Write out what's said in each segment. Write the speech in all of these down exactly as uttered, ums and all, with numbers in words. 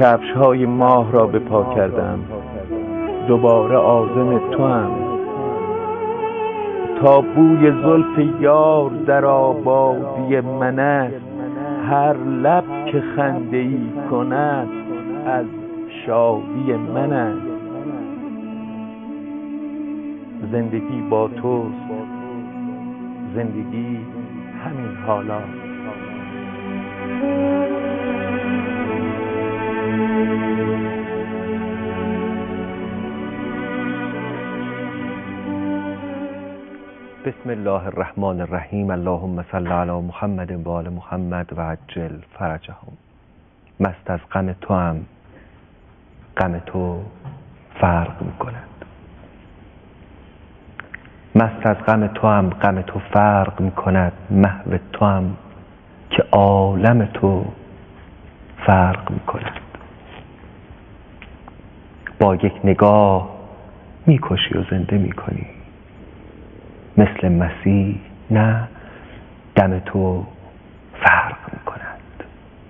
کفش های ماه را به پا کردم، دوباره عازم تو هم. تا بوی زلف یار در آبادی من است، هر لب که خنده ای کند از شادی من است. زندگی با توست، زندگی همین حالا. بسم الله الرحمن الرحیم. اللهم صل علی محمد و آل محمد و عجل فرجهم. مست از غم تو هم غم تو فرق میکند. مست از غم تو هم غم تو فرق میکند. محو تو هم که عالم تو فرق میکند. با یک نگاه میکشی و زنده میکنی، مثل مسیح نه، دم تو فرق میکند.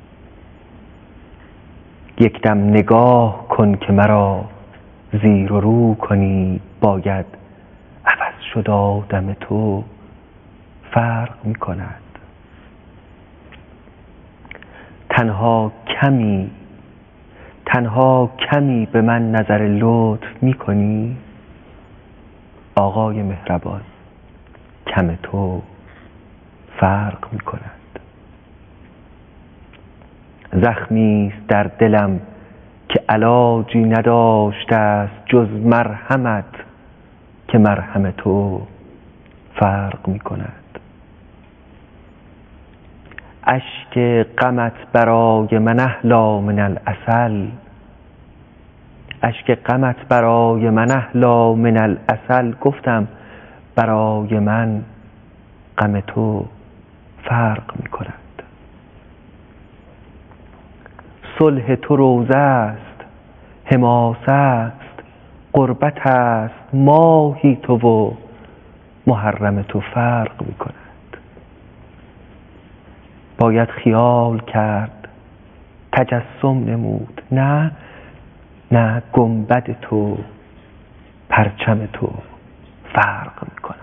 یک دم نگاه کن که مرا زیر و رو کنی، باید عوض شد آدم تو فرق میکند. تنها کمی تنها کمی به من نظر لطف میکنی، آقای مهربان کم تو فرق میکند. زخمی است در دلم که علاجی نداشته است جز مرهمت، که مرهم تو فرق میکند. اشک غمت برای من احلی من العسل، اشک غمت برای من احلی من العسل. گفتم برای من غم تو فرق می کند. صلح تو روزه است، حماسه است، قربت است، ماهی تو و محرم تو فرق می کند. باید خیال کرد، تجسم نمود، نه نه گنبد تو پرچم تو فرق می کند.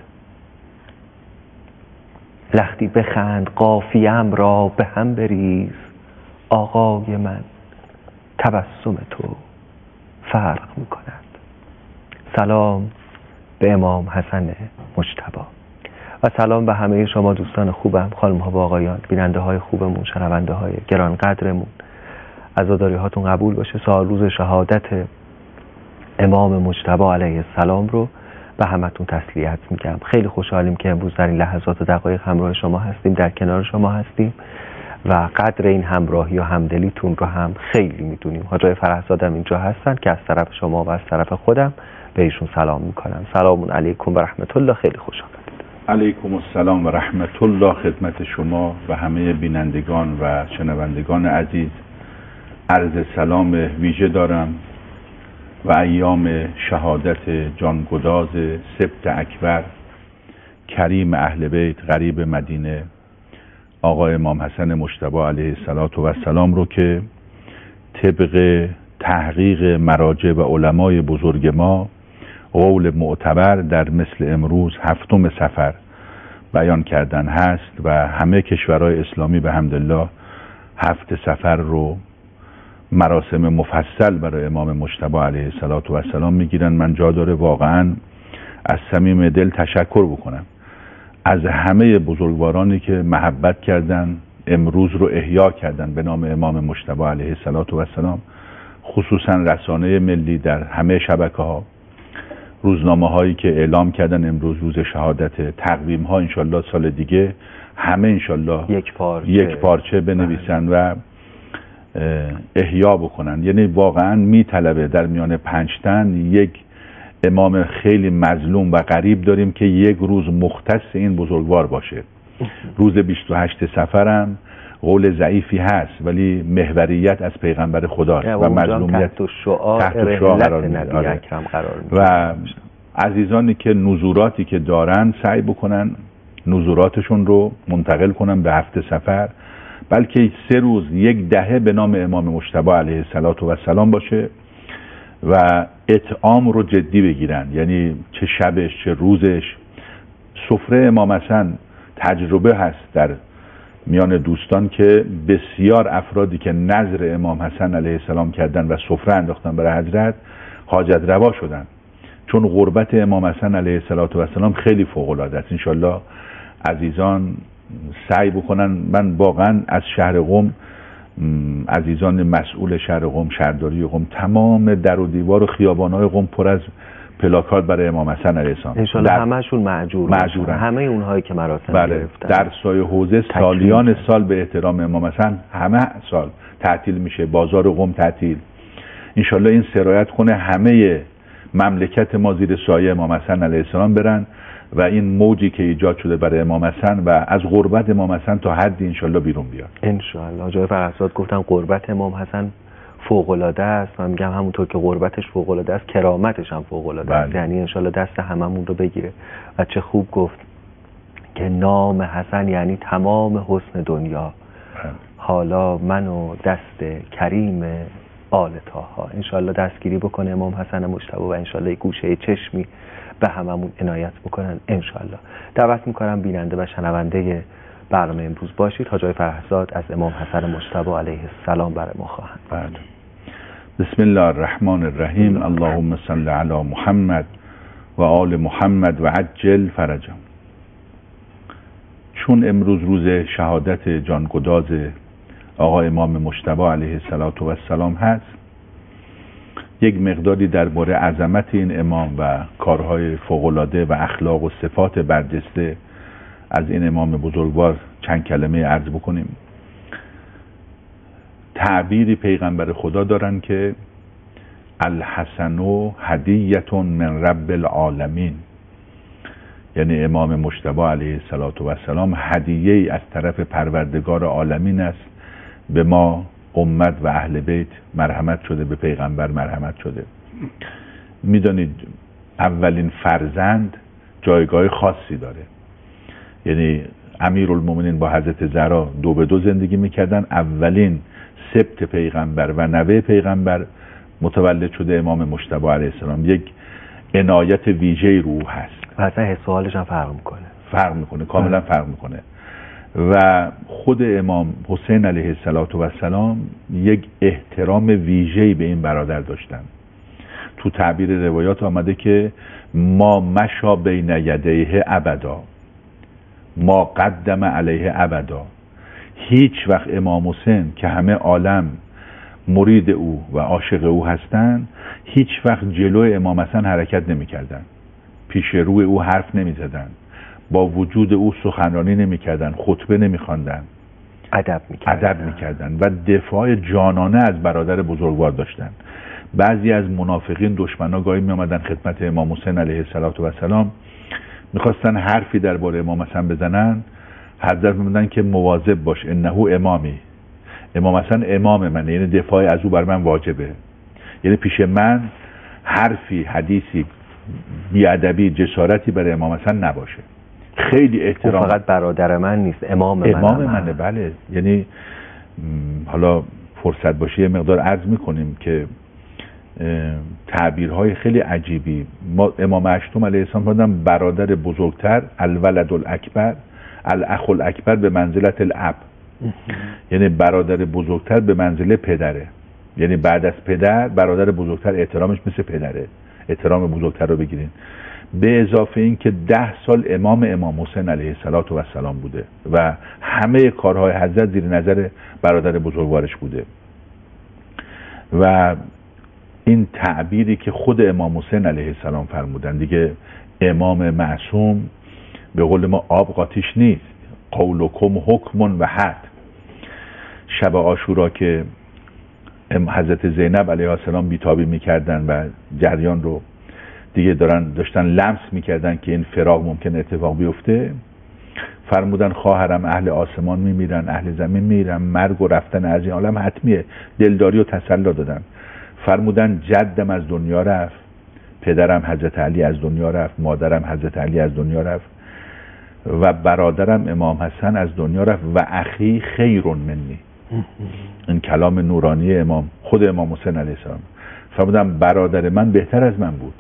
لختی بخند قافیم را به هم بریز، آقای من تبسم تو فرق می کند. سلام به امام حسن مجتبی و سلام به همه شما دوستان خوبم، خانم ها و آقایان، بیننده های خوبمون، شنونده های گرانقدرمون. عزاداری هاتون قبول باشه. سال روز شهادت امام مجتبی علیه السلام رو به همتون تسلیت میگم. خیلی خوشحالیم که امروز در این لحظات و دقایق همراه شما هستیم، در کنار شما هستیم و قدر این همراهی و همدلیتون رو هم خیلی میدونیم. حاجی فرهزادم اینجا هستن که از طرف شما و از طرف خودم به ایشون سلام میکنم. سلام علیکم و رحمت الله. خیلی خوش آمدید. علیکم السلام و رحمت الله خدمت شما و همه بینندگان و شنوندگان عزیز. عرض سلام ویژه دارم و ایام شهادت جانگداز سبت اکبر کریم اهل بیت غریب مدینه آقای امام حسن مجتبی علیه السلام رو که طبق تحقیق مراجع و علمای بزرگ ما قول معتبر در مثل امروز هفتم صفر بیان کردن هست و همه کشورهای اسلامی به حمدالله هفت صفر رو مراسم مفصل برای امام مجتبی علیه السلام میگیرن. من جا داره واقعا از صمیم دل تشکر بکنم از همه بزرگوارانی که محبت کردن، امروز رو احیا کردن به نام امام مجتبی علیه السلام، خصوصا رسانه ملی در همه شبکه ها، روزنامه هایی که اعلام کردن امروز روز شهادت، تقویم ها انشالله سال دیگه همه انشالله یک پارچه, یک پارچه بنویسن و احیا بکنن. یعنی واقعا میطلبه در میان پنج تن یک امام خیلی مظلوم و غریب داریم که یک روز مختص این بزرگوار باشه. روز بیست و هشت صفرم قول ضعیفی هست ولی محوریت از پیغمبر خداست و مظلومیت تحت شعار قرار میگیره و عزیزانی که نزوراتی که دارن سعی بکنن نزوراتشون رو منتقل کنن به هفت صفر بلکه سه روز یک دهه به نام امام مجتبی علیه السلام باشه و اطعام رو جدی بگیرن، یعنی چه شبش چه روزش. سفره امام حسن تجربه هست در میان دوستان که بسیار افرادی که نظر امام حسن علیه السلام کردن و سفره انداختن برای حضرت حاجت روا شدن، چون غربت امام حسن علیه السلام خیلی فوق العاده است. انشالله عزیزان سعی بکنن. من واقعا از شهر قم، عزیزان مسئول شهر قم، شهرداری قم، تمام در و دیوار و خیابان‌های قم پر از پلاکارد برای امام حسن علیه السلام. انشالله همه‌شون معجور معجورن. همه اونهایی که مراسم بله. گرفتن در سایه حوزه سالیان سال به احترام امام حسن همه سال تعطیل میشه، بازار قم تعطیل. انشالله این سرایت کنه همه مملکت ما زیر سایه امام حسن علیه السلام برن و این موجی که ایجاد شده برای امام حسن و از غربت امام حسن تا حدی انشالله بیرون بیاد. انشالله. جای فرحزاد گفتن غربت امام حسن فوق العاده است. من میگم همونطور که غربتش فوق العاده است، کرامتش هم فوق العاده است. یعنی انشالله دست هممون رو بگیره. و چه خوب گفت که نام حسن یعنی تمام حسن دنیا. بله. حالا من و دست کریم آل طاها. انشالله دستگیری بکنه امام حسن مجتبی و انشالله گوشه چشمی به هممون عنایت بکنن انشالله. دعوت میکنم بیننده و شنونده برنامه امروز باشید. حاج آقای فرحزاد از امام حسن مجتبی علیه السلام برای ما خواهند. بله. بسم الله الرحمن الرحیم. اللهم صل علی محمد و آل محمد و عجل فرجهم. چون امروز روز شهادت جانگداز آقا امام مجتبی علیه السلام هست، یک مقداری درباره عظمت این امام و کارهای فوق‌العاده و اخلاق و صفات برجسته از این امام بزرگوار چند کلمه عرض بکنیم. تعبیری پیغمبر خدا دارن که الحسن هدیة من رب العالمین، یعنی امام مجتبی علیه السلام هدیه‌ای از طرف پروردگار عالمین است. به ما امت و اهل بیت مرحمت شده، به پیغمبر مرحمت شده. میدانید اولین فرزند جایگاه خاصی داره. یعنی امیرالمومنین با حضرت زهرا دو به دو زندگی میکردن. اولین سبط پیغمبر و نوه پیغمبر متولد شده امام مجتبی علیه السلام. یک عنایت ویژه‌ای رو هست. اصلا حس و حالش هم فرق میکنه. فرق میکنه، کاملا فرق میکنه. و خود امام حسین علیه السلام یک احترام ویژه‌ای به این برادر داشتن. تو تعبیر روایات آمده که ما مشا بین یدیه ابدا، ما قدم علیه ابدا. هیچ وقت امام حسین که همه عالم مرید او و عاشق او هستند، هیچ وقت جلوی امام حسن حرکت نمی کردن، پیش روی او حرف نمی زدن، با وجود او سخنرانی نمی کردن، خطبه نمی خواندن، ادب می کردن. ادب می کردن و دفاع جانانه از برادر بزرگوار داشتن. بعضی از منافقین دشمنا گاهی می آمدن خدمت امام حسین علیه السلام، میخواستن حرفی درباره امام حسن بزنن. حضرت میگفتن که مواظب باش، انه امامی، امام حسن امام منه، یعنی دفاع از او بر من واجبه. یعنی پیش من حرفی، حدیثی بیادبی، جسارتی برای امام حسن نباشه. خیلی احترام. فقط برادر من نیست، امام منه. امام منه، بله. یعنی حالا فرصت باشه یه مقدار عرض میکنیم که تعبیرهای خیلی عجیبی. ما امام هشتم علیه السلام فرمودن برادر بزرگتر، الولد الاکبر الاخ الاکبر به منزلت الاب، یعنی برادر بزرگتر به منزله پدره. یعنی بعد از پدر برادر بزرگتر احترامش مثل پدره، احترام بزرگتر رو بگیرین. به اضافه این که ده سال امام امام حسین علیه السلام بوده و همه کارهای حضرت زیر نظر برادر بزرگوارش بوده. و این تعبیری که خود امام حسین علیه السلام فرمودن دیگه، امام معصوم به قول ما آب قاطیش نیست، قولکم حکم و حد. شب عاشورا که حضرت زینب علیه السلام بیتابی میکردن و جریان رو دیگه دارن داشتن لمس میکردن که این فراق ممکن اتفاق بیفته، فرمودن خواهرم اهل آسمان میمیرن، اهل زمین میمیرن، مرگ و رفتن از این عالم حتمیه. دلداری و تسلی دادن. فرمودن جدم از دنیا رفت، پدرم حضرت علی از دنیا رفت، مادرم حضرت علی از دنیا رفت و برادرم امام حسن از دنیا رفت و اخی خیر منی. این کلام نورانی امام خود امام حسین علیه السلام فرمودن برادر من بهتر از من بود.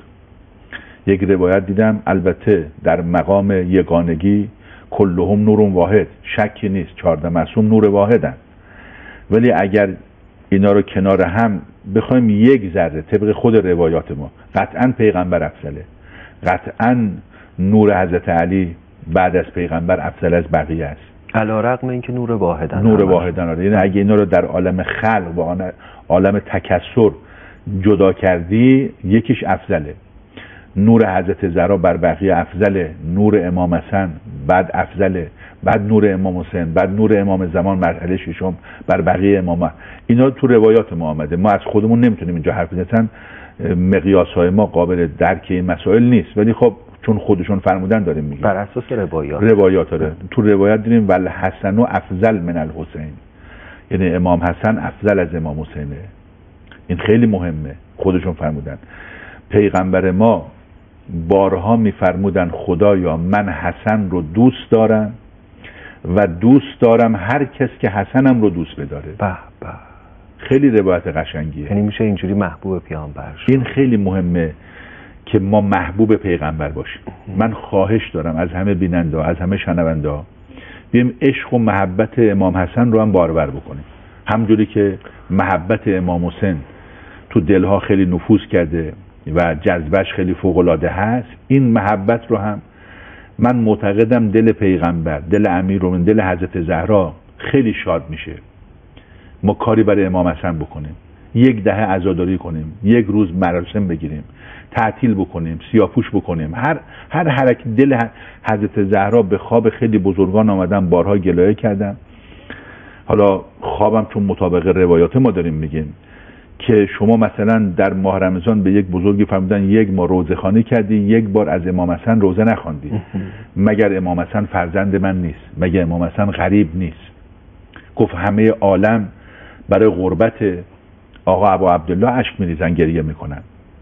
یک روایت دیدم البته در مقام یگانگی کلهم نور واحد، شکی نیست چهارده معصوم نور واحدن، ولی اگر اینا رو کنار هم بخوایم یک ذره طبق خود روایات ما قطعا پیغمبر افضله، قطعا نور حضرت علی بعد از پیغمبر افضل از بقیه است، علی‌رغم اینکه نور واحدن. نور واحدن آره. یعنی اگه اینا رو در عالم خلق و عالم تکثر جدا کردی یکیش افضله. نور حضرت زهرا بر بقیه افضله، نور امام حسن بعد افضله، بعد نور امام حسین، بعد نور امام زمان مرحله ششم بر بقیه امامه. اینا تو روایات ما آمده، ما از خودمون نمیتونیم اینجا حرف بزنیم، مقیاس های ما قابل درک این مسائل نیست، ولی خب چون خودشون فرمودن داریم میگیم بر اساس روایات. روایات داره. تو روایت دیدیم ول حسن و افضل من الحسین، یعنی امام حسن افضل از امام حسینه. این خیلی مهمه، خودشون فرمودن. پیغمبر ما بارها میفرمودن خدایا من حسن رو دوست دارم و دوست دارم هر کس که حسنم رو دوست بداره. به به، خیلی روایت قشنگیه. یعنی میشه اینجوری محبوب پیامبر شد. این خیلی مهمه که ما محبوب پیغمبر باشیم. من خواهش دارم از همه بیننده، از همه شنونده ها بیم عشق و محبت امام حسن رو هم بارور بکنیم، همجوری که محبت امام حسین تو دلها خیلی نفوذ کرده و جذبش خیلی فوق‌العاده هست. این محبت رو هم من معتقدم دل پیغمبر، دل امیرالمومنین، دل حضرت زهرا خیلی شاد میشه ما کاری برای امام حسن بکنیم، یک دهه عزاداری کنیم، یک روز مراسم بگیریم، تعطیل بکنیم، سیاپوش بکنیم، هر هر حرکت. دل حضرت زهرا به خواب خیلی بزرگان آمدن، بارها گلایه کردن. حالا خوابم چون مطابق روایات ما داریم میگیم که شما مثلا در ماه رمضان به یک بزرگی فرمودن یک ماه روزه خوانی کردی، یک بار از امام حسن روزه نخواندی، مگر امام حسن فرزند من نیست؟ مگر امام حسن غریب نیست؟ گفت همه عالم برای غربت آقا ابا عبدالله اشک میریزن، گریه میکنن،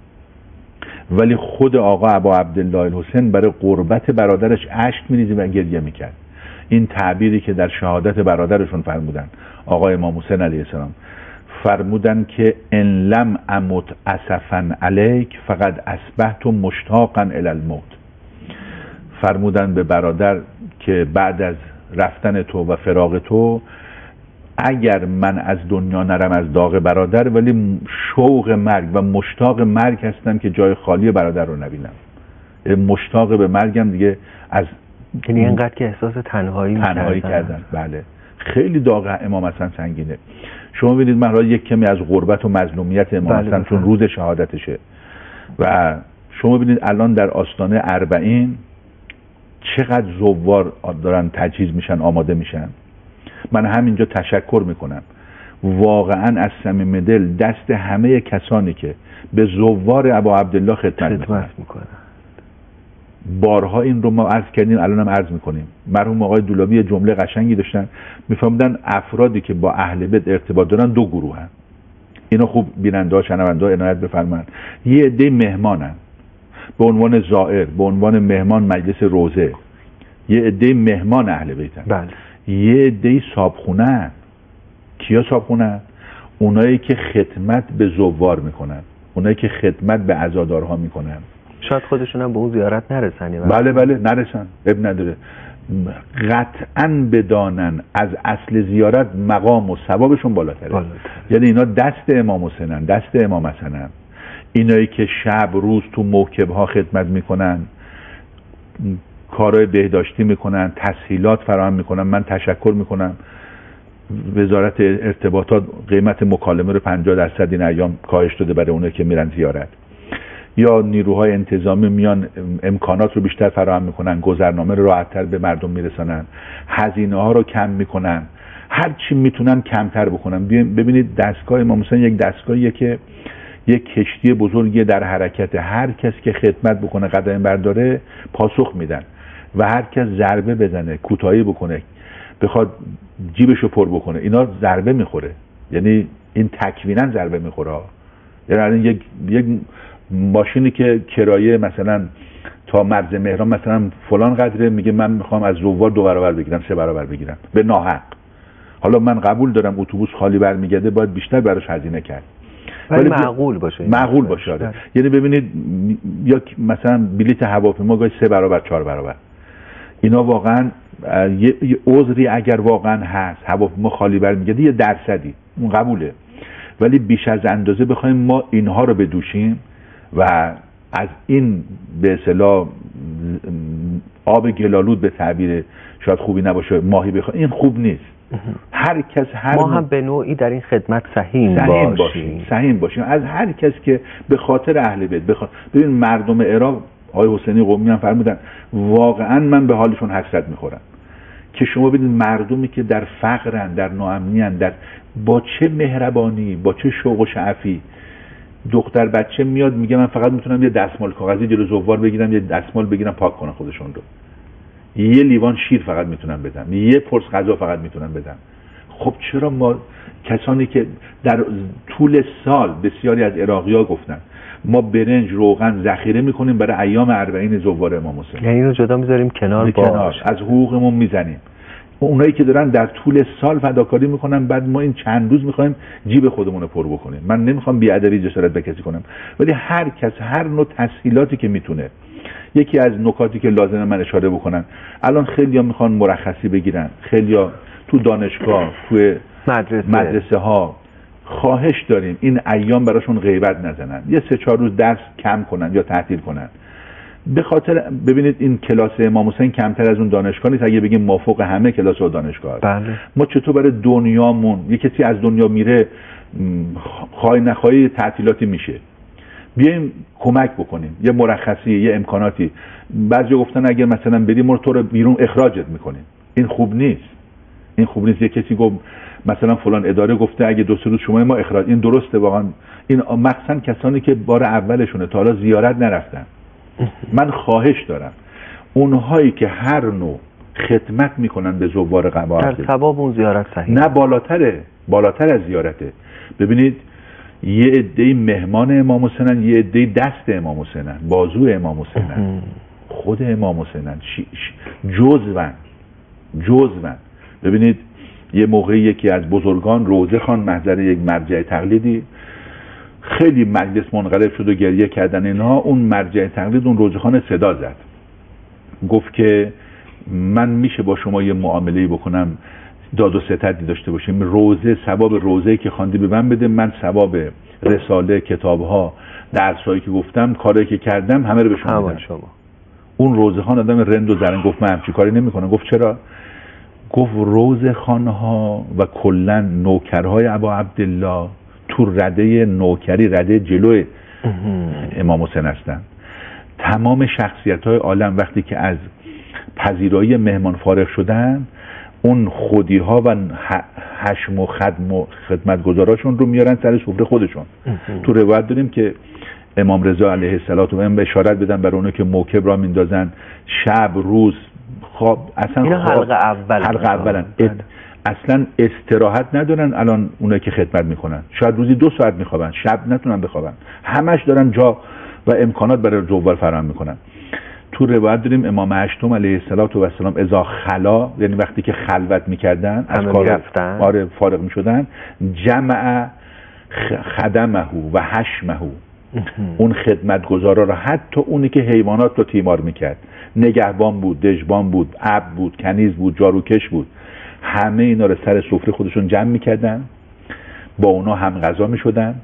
ولی خود آقا ابا عبدالله الحسین برای غربت برادرش اشک میریزه و گریه میکرد. این تعبیری که در شهادت برادرشون فرمودن، آقا امام حسین علیه السلام فرمودن که ان لم امت اسفا علیک فقد اصبحت مشتاقا الی الموت. فرمودن به برادر که بعد از رفتن تو و فراق تو اگر من از دنیا نرم از داغ برادر، ولی شوق مرگ و مشتاق مرگ هستم که جای خالی برادر رو نبینم. مشتاق به مرگم دیگه، از یعنی اینقدر که احساس تنهایی تنهایی کردن. بله خیلی داغ امام حسن سنگینه. شما ببینید من یک کمی از غربت و مظلومیت امام حسن بله چون روز شهادتشه و شما ببینید الان در آستانه اربعین چقدر زوار دارن تجهیز میشن، آماده میشن. من همینجا تشکر میکنم واقعا از صمیم دل دست همه کسانی که به زوار ابا عبدالله خدمت میکنن. بارها این رو ما عرض کردیم، الان هم عرض میکنیم. مرحوم آقای دولابی جمله قشنگی داشتن، میفهمدن افرادی که با اهل بیت ارتباط دارن دو گروه هن. اینو خوب بیننده ها شنونده ها عنایت بفرمایند. یه عده مهمانن به عنوان زائر، به عنوان مهمان مجلس روزه، یه عده مهمان اهل بیتن. بله. یه عده صابخونه. کیا صابخونه؟ اونایی که خدمت به زوار میکنن، اونایی که خدمت به عزادارها میکنن. شاید خودشون هم به اون زیارت نرسن. بله بله نرسن، اب نداره. قطعاً بدانن از اصل زیارت مقام و ثوابشون بالاتره. بالاتر. یعنی اینا دست امام حسینن، دست امام حسنن. اینایی که شب روز تو موکبها خدمت میکنن، کارهای بهداشتی میکنن، تسهیلات فراهم میکنن. من تشکر میکنم وزارت ارتباطات قیمت مکالمه رو پنجاه درصد این ایام کاهش داده برای اونایی که میرن زیارت. یا نیروهای انتظامی میان امکانات رو بیشتر فراهم میکنن، گذرنامه رو راحت‌تر به مردم میرسانن، هزینه ها رو کم میکنن، هر چی میتونن کمتر بکنن. ببینید دستگاه امام حسین یک دستگاهیه که یک کشتی بزرگی در حرکت. هر کس که خدمت بکنه، قدم برداره، پاسخ میدن و هر کس ضربه بزنه، کوتاهی بکنه، بخواد جیبشو پر بکنه، اینا ضربه میخوره. یعنی این تکوینا ضربه میخوره. یعنی یک یک ماشینی که کرایه مثلا تا مرز مهران مثلا فلان قدره، میگه من میخوام از زوار دو برابر بگیرم، سه برابر بگیرم به ناحق. حالا من قبول دارم اتوبوس خالی برمیگرده باید بیشتر براش هزینه کرد، ولی معقول باشه. معقول باشه آره. یعنی ببینید یا مثلا بلیت هواپیما گاهی سه برابر چهار برابر، اینا واقعا یه عذری اگر واقعا هست هواپیما خالی برمیگرده یه درصدی اون قبوله، ولی بیش از اندازه بخوایم ما اینها رو بدوشیم و از این به اصطلاح آب گلالود به تعبیر شاید خوبی نباشه ماهی بخوایم، این خوب نیست. هر کس هر ما هم به نوعی در این خدمت سهیم باشیم. باشیم سهیم باشیم از هر کس که به خاطر اهل بیت بخواد. ببین مردم عراق آقای حسینی قمی هم فرمودن واقعا من به حالشون حسرت میخورم که شما ببینید مردمی که در فقرن، در ناامنی‌اند، در با چه مهربانی، با چه شوق و شعفی دختر بچه میاد میگه من فقط میتونم یه دستمال کاغذی جلو زوار بگیرم، یه دستمال بگیرم پاک کنم خودشون رو، یه لیوان شیر فقط میتونم بدم، یه پرس غذا فقط میتونم بدم. خب چرا ما کسانی که در طول سال بسیاری از عراقی‌ها گفتن ما برنج روغن ذخیره میکنیم برای ایام اربعین زوار امام حسین، یعنی اینو جدا میذاریم کنار، کنار از حقوقمون میزنیم. اونایی که دارن در طول سال فداکاری میکنن، بعد ما این چند روز میخوایم جیب خودمون رو پر بکنیم. من نمیخوام بی‌ادبی جسارت به کسی کنم، ولی هر کس هر نوع تسهیلاتی که میتونه. یکی از نکاتی که لازمه من اشاره بکنم، الان خیلی‌ها میخوان مرخصی بگیرن، خیلی‌ها تو دانشگاه، تو مدرسه. مدرسه ها خواهش داریم این ایام براشون غیبت نزنن، یه سه چهار روز درس کم کنن یا تعطیل کنن. به خاطر ببینید این کلاس امام حسین کمتر از اون دانشگاه نیست، اگه بگیم مافوق همه کلاس و دانشگاه. بله. ما چطور برای دنیامون یه کسی از دنیا میره خواهی نخواهی تعطیلاتی میشه، بیایم کمک بکنیم، یه مرخصی، یه امکاناتی. بعضی گفتن اگه مثلا بریم ما تو رو بیرون اخراجت میکنیم، این خوب نیست. این خوب نیست. یه کسی گفت مثلا فلان اداره گفته اگه دو سه روز شما ما اخراج، این درسته واقعا. این مخصوصا کسانی که بار اولشونه تا حالا زیارت نرفتن. من خواهش دارم اونهایی که هر نوع خدمت میکنن به زوار قبا در ثواب اون زیارت صحیح نه بالاتره، بالاتر از زیارته. ببینید یه عده‌ای مهمان امام حسینن، یه عده‌ای دست امام حسینن، بازو امام حسینن، خود امام حسینن، جزون جزون. ببینید یه موقعی یکی از بزرگان روزه خان محضر یک مرجع تقلیدی، خیلی مجلس منقلب شد و گریه کردن اینها. اون مرجع تقلید اون روزه خان صدا زد، گفت که من میشه با شما یه معامله‌ای بکنم، داد و ستدی داشته باشیم، روزه ثواب روزه‌ای که خواندی به من بده، من ثواب رساله، کتاب‌ها، درسایی که گفتم، کاری که کردم همه رو به شما بدم. شما اون روزه خان آدم رند و زرنگ گفت من همچین کاری نمی‌کنم. گفت چرا؟ گفت روزه خانها و کلا نوکرهای ابا عبدالله تو رده نوکری، رده جلوی امام حسین هستن. تمام شخصیت‌های عالم وقتی که از پذیرایی مهمان فارغ شدن، اون خودی‌ها و حشم و خدم و خدمتگزاراشون رو میارن سر سفره خودشون. تو روایت داریم که امام رضا علیه السلام و من اشارت بدن برای اونها که موکب را میندازن، شب روز خواب، اصلا اینا حلقه اول حلقه اولن اصلا استراحت ندارن. الان اونایی که خدمت میکنن شاید روزی دو ساعت میخوابن، شب نتونن بخوابن، همش دارن جا و امکانات برای زوار فراهم میکنن. تو روایت داریم امام هشتم علیه السلام اذا خلا، یعنی وقتی که خلوت میکردن از کار آره فارغ میشدن، جمع خدمه و حشمه، اون خدمتگزارا رو، حتی اونی که حیوانات رو تیمار میکرد، نگهبان بود، دژبان بود، عبد بود، کنیز بود، جاروکش بود، همه اینا رو سر سفره خودشون جمع میکردن، با اونا هم غذا میشدن،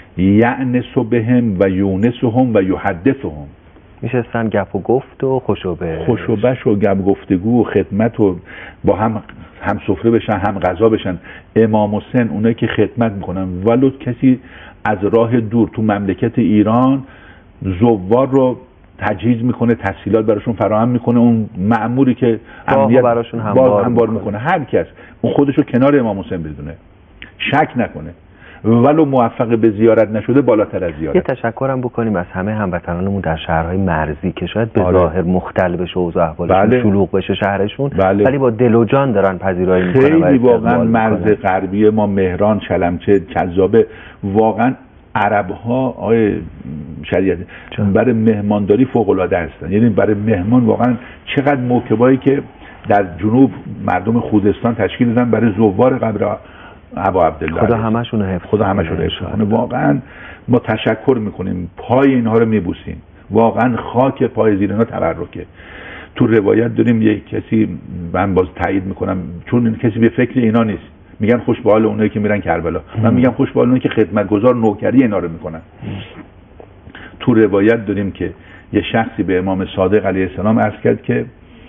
یعنس بهم و یونسهم و یحدثهم، میشستن گپ و گفت و خوشوبه خوشوبش و گپ گفتگو و خدمت و با هم هم سفره بشن، هم غذا بشن. امام حسین اونایی که خدمت میکنن، ولو کسی از راه دور تو مملکت ایران زوار رو تجهیز میکنه، تسهیلات براشون فراهم میکنه، اون مأموری که امنیت براشون هموار, هموار میکنه. میکنه هر کس اون خودشو کنار امام حسین بدونه، شک نکنه، ولو موفق به زیارت نشده بالاتر از زیارت. یه تشکرم بکنیم از همه هموطنانمون در شهرهای مرزی که شاید به ظاهر مختل بشه اوضاع احوالشون، بله. شلوغ بشه شهرشون، بله. ولی با دل و جان دارن پذیرایی میکنن. خیلی واقعا مرز غربی ما، مهران، شلمچه، کذابه، واقعا عرب ها آقای شریعت برای مهمانداری فوق العاده هستن. یعنی برای مهمان واقعا چقدر موکبایی که در جنوب مردم خوزستان تشکیل دادن برای زوار قبر ابا عبدالله، خدا همشون حفظ خدا همشون حفظ کنه. واقعا ما تشکر میکنیم، پای اینها رو میبوسیم، واقعا خاک پای زیر اینا تبرکه. تو روایت داریم یک کسی، من باز تایید میکنم چون این کسی به فکر اینا نیست، میگن خوش به حال اونایی که میرن کربلا، من میگم خوش به حال اونایی که خدمتگزار نوکری اینا رو میکنن. تو روایت داریم که یه شخصی به امام صادق علیه السلام عرض کرد که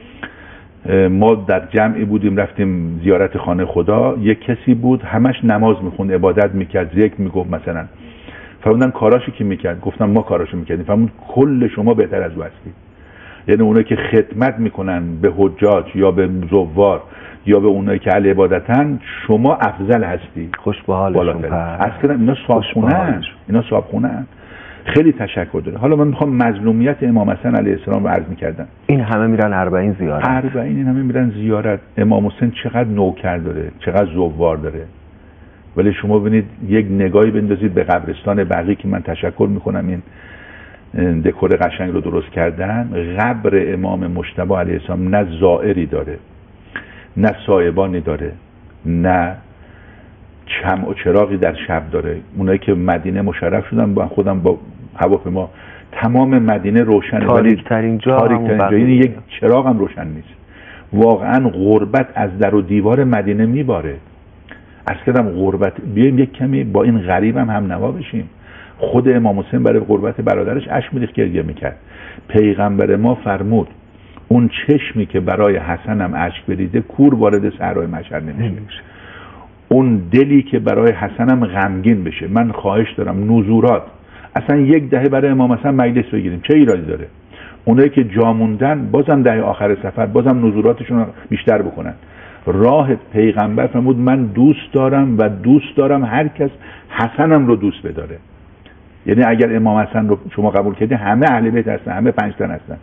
ما در جمعی بودیم رفتیم زیارت خانه خدا، یک کسی بود همش نماز میخوند، عبادت میکرد، ذکر میگفت مثلا. فرمودن کاراشو کی میکرد؟ گفتم ما کاراشو میکردیم. فرمود کل شما بهتر از او هستید. یعنی اونایی که خدمت میکنن به حجاج یا به زوار یا به اونایی که اهل عبادتن، شما افضل هستی. خوش به حالشون. اصلا اینا صاحبخونه، اینا صاحبخونه. خیلی تشکر داره. حالا من میخوام مظلومیت امام حسن علیه السلام رو عرض میکردم. این همه میرن اربعین زیارت. اربعین این همه میرن زیارت. امام حسین چقدر نوکر داره، چقدر زوار داره. ولی شما ببینید یک نگاهی بندازید به قبرستان بقیع که من تشکر میکنم این دکور قشنگ رو درست کردن. قبر امام مجتبی علیه السلام نه زائری داره، نه سایبانی داره، نه شمع و چراغی در شب داره. اونایی که مدینه مشرف شدن با خودم با هواپیما، تمام مدینه روشنه، تاریک ترین جا، تاریک ترین جا، یعنی یک چراغ هم روشن نیست. واقعا غربت از در و دیوار مدینه میباره. از کدام غربت، بیایم یک کمی با این غریب هم هم نوا بشیم. خود امام حسین برای غربت برادرش اشک میریخت، گریه میکرد. پیغمبر ما فرمود اون چشمی که برای حسن هم اشک بریزه کور وارد صحرای محشر نمیشه. اون دلی که برای حسن هم غمگین بشه. من خواهش دارم نزورات اصلا یک دهه برای امام حسن مجلس بگیریم، چه ایرادی داره؟ اونایی که جا موندن بازم دهه آخر سفر بازم نزوراتشون رو بیشتر بکنن. راه پیغمبر فرمود من دوست دارم و دوست دارم هر کس حسنم رو دوست بداره. یعنی اگر امام حسن رو شما قبول کردی همه اهل بیت هستن، همه پنج تن هستن.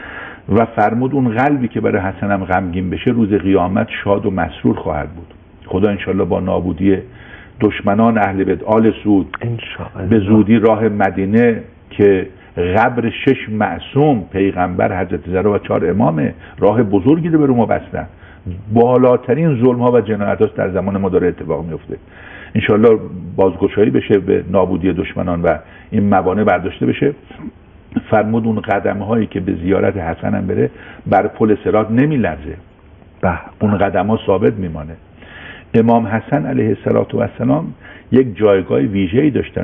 و فرمود اون قلبی که برای حسنم غمگین بشه روز قیامت شاد و مسرور خواهد بود. خدا انشالله با نابودی دشمنان اهل بیت آل سعود به زودی راه مدینه که قبر شش معصوم پیغمبر حضرت زهرا و چهار امامه، راه بزرگی رو برای ما بستن. بالاترین ظلم ها و جنایت ها در زمان ما داره اتفاق میفته. انشالله بازگشایی بشه به نابودی دشمنان و این موانع برداشته بشه. فرمود اون قدم هایی که به زیارت حسن هم بره بر پل صراط نمی لرزه، اون قدم ها ثابت میمانه. امام حسن علیه السلام یک جایگاه ویژه‌ای داشتن.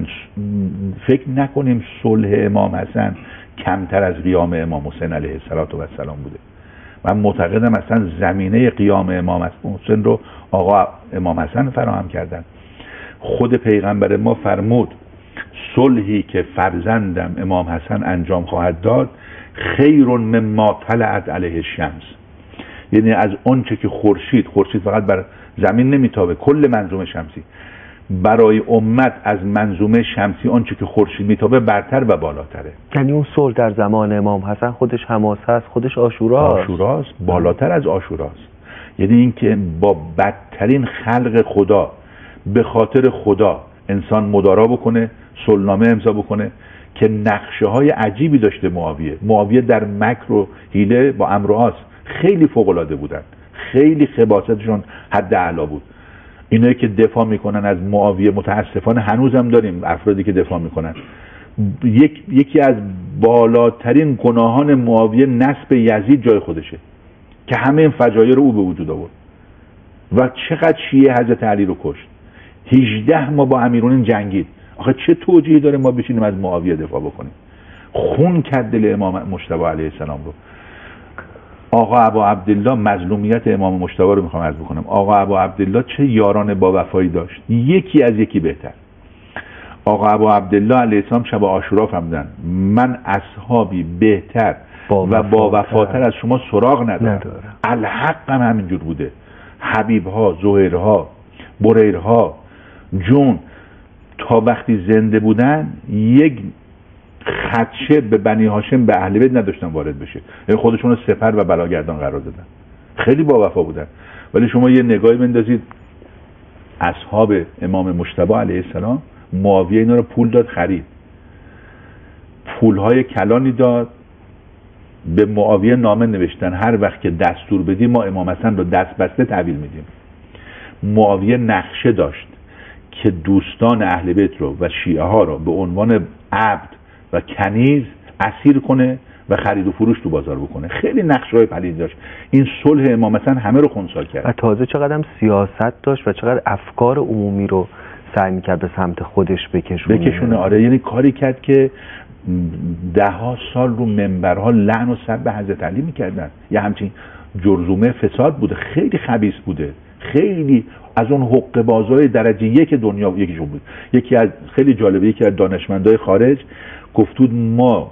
فکر نکنیم صلح امام حسن کمتر از قیام امام حسین علیه السلام بوده. من معتقدم اصلا زمینه قیام امام حسین رو آقا امام حسن فراهم کردن. خود پیغمبر ما فرمود صلحی که فرزندم امام حسن انجام خواهد داد خیر مما طلعت علیه الشمس. یعنی از اونچه که خورشید خورشید فقط بر زمین نمیتابه، کل منظومه شمسی برای امت از منظومه شمسی آنچه که خورشید میتابه برتر و بالاتره. یعنی اون صلح در زمان امام حسن خودش حماسه است، خودش عاشوراست. عاشوراست، بالاتر از عاشوراست. یعنی اینکه با بدترین خلق خدا به خاطر خدا انسان مدارا بکنه، صلحنامه امضا بکنه که نقشه های عجیبی داشته معاویه. معاویه در مکر و حیله با عمرو و عاص خیلی فوق العاده بودن، خیلی خباثتشون حد اعلا بود. اینایی که دفاع میکنن از معاویه متاسفانه هنوزم داریم افرادی که دفاع میکنن. یک، یکی از بالاترین گناهان معاویه نسب یزید جای خودشه که همه این فجایع رو او به وجود آورد و چقدر شیعه حضرت علی رو کشت. هجده ما با امیرون جنگید. آخه چه توجیهی داره ما بشینیم از معاویه دفاع بکنیم؟ خون کرد دل امام مجتبی علیه السلام رو. آقا ابا عبدالله، مظلومیت امام مجتبی رو میخوام عرض بکنم. آقا ابا عبدالله چه یاران با وفایی داشت، یکی از یکی بهتر. آقا ابا عبدالله علیه السلام شب عاشورا فرمودن من اصحابی بهتر با و با وفاتر از شما سراغ ندارم. الحق هم همینجور بوده. حبیبها، زهیرها، بریرها، جون تا وقتی زنده بودن یک خدشه به بنی هاشم به اهل بیت نداشتن وارد بشه، یعنی خودشون رو سپر و بلاگردان قرار دادن. خیلی با وفا بودن. ولی شما یه نگاهی بندازید اصحاب امام مجتبی علیه السلام معاویه اینا رو پول داد خرید، پولهای کلانی داد، به معاویه نامه نوشتن هر وقت که دستور بدی ما امام حسن رو دست بسته تحویل میدیم. معاویه نقشه داشت که دوستان اهل بیت رو و شیعه ها رو به عنوان عبد و کنیز اسیر کنه و خرید و فروش تو بازار بکنه. خیلی نقشه‌های پلید داشت. این صلح امام حسن همه رو خنثی کرد و تازه چقدر هم سیاست داشت و چقدر افکار عمومی رو سعی می‌کرد به سمت خودش بکشونه. بکشونه آره، یعنی کاری کرد که ده ها سال رو منبرها لعن و سب به حضرت علی میکردن. یه همچین جرذومه فساد بوده، خیلی خبیث بوده، خیلی از اون حقه بازای درجه یک دنیا یکیشون بود. یکی از خیلی جالبه، یکی از دانشمندای خارج گفتود ما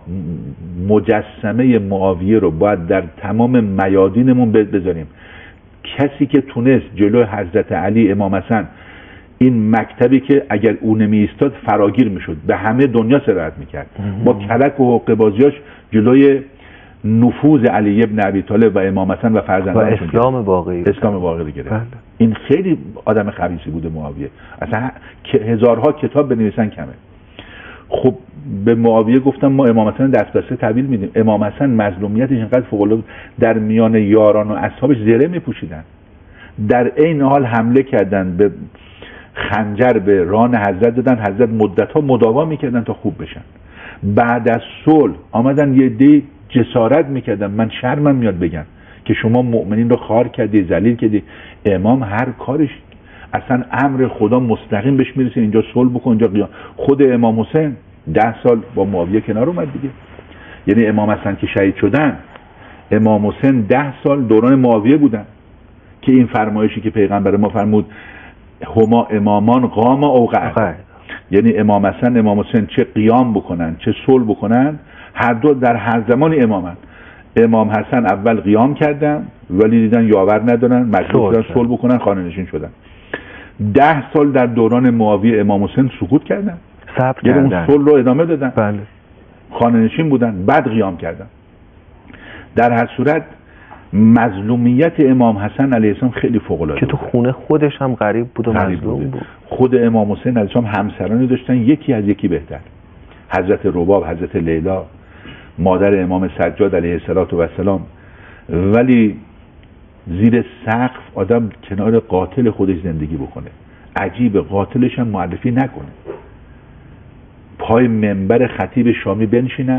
مجسمه معاویه رو باید در تمام میادینمون بذاریم. کسی که تونست جلوی حضرت علی امام حسن این مکتبی که اگر او نمی ایستاد فراگیر میشد به همه دنیا سرایت میکرد، با کلک و حقه بازیاش جلوی نفوذ علی ابن ابی طالب و امام حسن و فرزندانش و اسلام واقعی اسلام واقعی گرفت. این خیلی آدم خبیثی بوده معاویه، اصلا که هزارها کتاب بنویسن کمه. خب به معاویه گفتم ما امام حسن دست بسته تحویل میدیم. امام حسن مظلومیتش اینقدر فوق العاده بود، در میان یاران و اصحابش زره میپوشیدن، در عین حال حمله کردن، به خنجر به ران حضرت دادن، حضرت مدت‌ها مداوا میکردن تا خوب بشن. بعد از صلح آمدن یه دی جسارت میکردن، من شرمم میاد بگم که شما مؤمنین رو خار کردی، ذلیل کردی. امام هر کارش اصلا امر خدا مستقیم بهش میرسه، اینجا صلح بکن، اینجا قیام. خود امام حسین ده سال با معاویه کنار اومد دیگه. یعنی امام حسن که شهید شدن، امام حسین ده سال دوران معاویه بودن که این فرمایشی که پیغمبر ما فرمود هما امامان قام او قعد، یعنی امام حسن امام حسین چه قیام بکنن چه صلح بکنن هر دو در هر زمانی امامن. امام حسن اول قیام کردن ولی دیدن یاور ندارن، مجبور شدن صلح بکنن، خانه نشین شدن. ده سال در دوران معاویه امام حسین سکوت کردن، صبر یعنی کردن، اون صلح رو ادامه دادن. بله. خانه نشین بودن، بعد قیام کردن. در هر صورت مظلومیت امام حسن علیه السلام خیلی فوق العاده که تو خونه خودش هم غریب بود و مظلوم بود. خود امام حسین علیه السلام همسرانی داشتن یکی از یکی بهتر، حضرت رباب، حضرت لیلا، مادر امام سجاد علیه السلام، ولی زیر سقف آدم کنار قاتل خودش زندگی بکنه. عجیب، قاتلش هم معرفی نکنه، پای منبر خطیب شامی بنشینن،